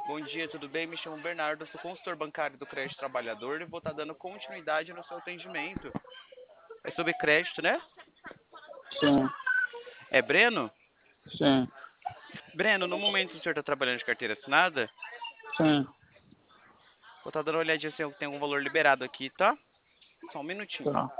Bom dia, tudo bem? Me chamo Bernardo, sou consultor bancário do Crédito Trabalhador e vou estar dando continuidade no seu atendimento. É sobre crédito, né? Sim, É Breno? sim, Breno, no momento o senhor está trabalhando de carteira assinada, sim, vou estar dando uma olhadinha se tem algum valor liberado aqui, tá? Só um minutinho. tá,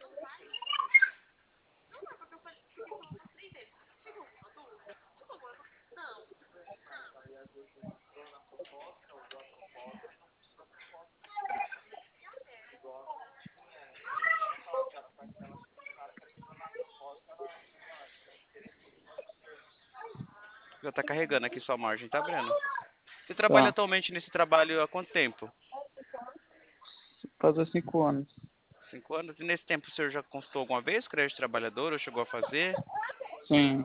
Já está carregando aqui sua margem, tá, Breno? Você trabalha tá. atualmente nesse trabalho há quanto tempo? Fazer 5 anos. 5 anos? E nesse tempo o senhor já consultou alguma vez o Crédito Trabalhador ou chegou a fazer? Sim,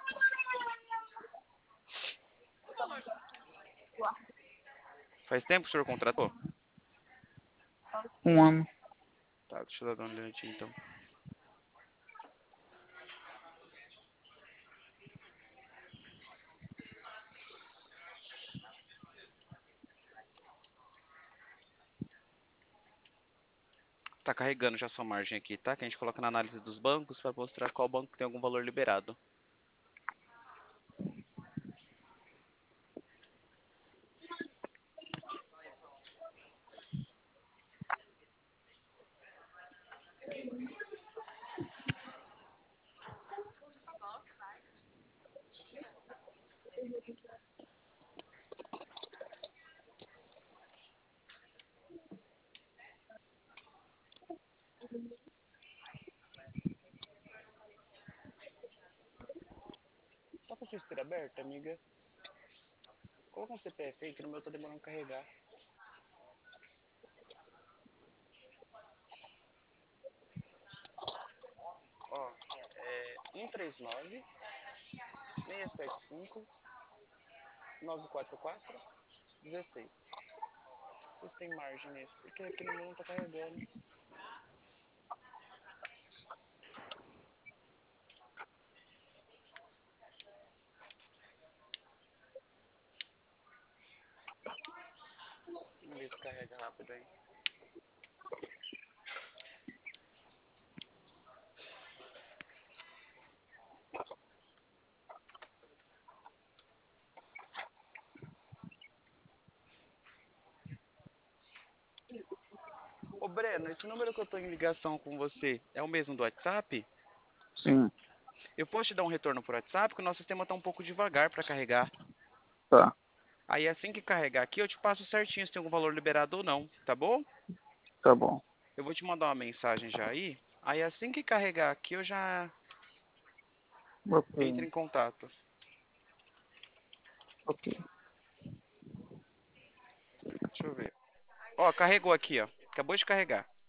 Faz tempo que o senhor contratou? 1 ano. Tá, deixa eu dar uma olhadinha então. Tá carregando já sua margem aqui, tá? Que a gente coloca na análise dos bancos para mostrar qual banco tem algum valor liberado. Tá com sua esteira aberta, amiga? Coloca um CPF aí que no meu tá demorando a carregar. Ó, é 139 675 944 16. Vocês têm margem nesse, porque aqui no meu não tá carregando. Vamos ver se carrega rápido aí. Ô Breno, esse número que eu tô em ligação com você é o mesmo do WhatsApp? Sim, Eu posso te dar um retorno por WhatsApp, porque o nosso sistema tá um pouco devagar para carregar. tá, Aí assim que carregar aqui, eu te passo certinho se tem algum valor liberado ou não, tá bom? tá bom. Eu vou te mandar uma mensagem já aí. Aí assim que carregar aqui, eu já Ok, entro em contato. ok. Deixa eu ver. Ó, carregou aqui, ó. Acabou de carregar.